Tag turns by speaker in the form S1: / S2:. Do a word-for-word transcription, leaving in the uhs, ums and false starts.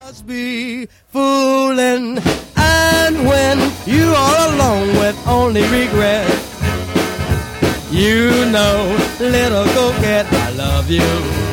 S1: Must be fooling, and when you are alone with only regret, you know, little coquette, I love you.